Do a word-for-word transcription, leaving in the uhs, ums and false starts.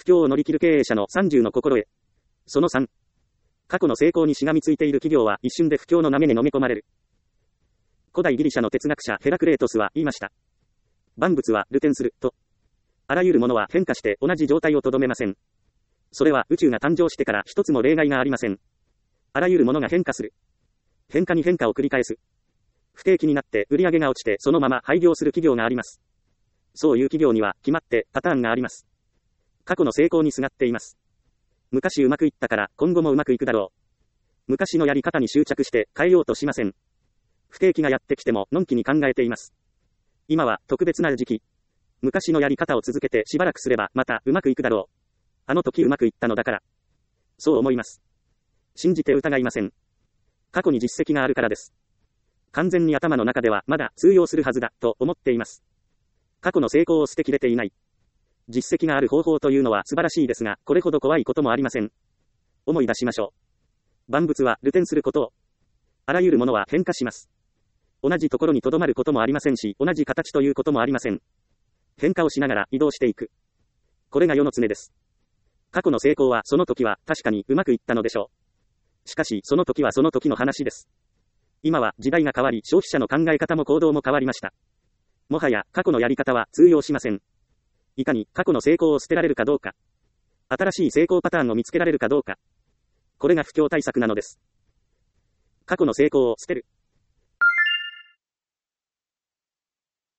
況を乗り切る経営者のさんじゅうの心得。そのさん。過去の成功にしがみついている企業は一瞬で不況の波に飲み込まれる。古代ギリシャの哲学者ヘラクレートスは言いました。万物は流転する、と。あらゆるものは変化して同じ状態をとどめません。それは宇宙が誕生してから一つも例外がありません。あらゆるものが変化する。変化に変化を繰り返す。不景気になって売り上げが落ちてそのまま廃業する企業があります。そういう企業には決まってパターンがあります。過去の成功にすがっています。昔うまくいったから今後もうまくいくだろう。昔のやり方に執着して変えようとしません。不景気がやってきてものんきに考えています。今は特別な時期。昔のやり方を続けてしばらくすればまたうまくいくだろう。あの時うまくいったのだから。そう思います。信じて疑いません。過去に実績があるからです。完全に頭の中ではまだ通用するはずだと思っています。過去の成功を捨てきれていない。実績がある方法というのは素晴らしいですが、これほど怖いこともありません。思い出しましょう。万物は流転することを。あらゆるものは変化します。同じところに留まることもありませんし、同じ形ということもありません。変化をしながら移動していく。これが世の常です。過去の成功はその時は確かにうまくいったのでしょう。しかしその時はその時の話です。今は時代が変わり、消費者の考え方も行動も変わりました。もはや過去のやり方は通用しません。いかに過去の成功を捨てられるかどうか。新しい成功パターンを見つけられるかどうか。これが不況対策なのです。過去の成功を捨てる。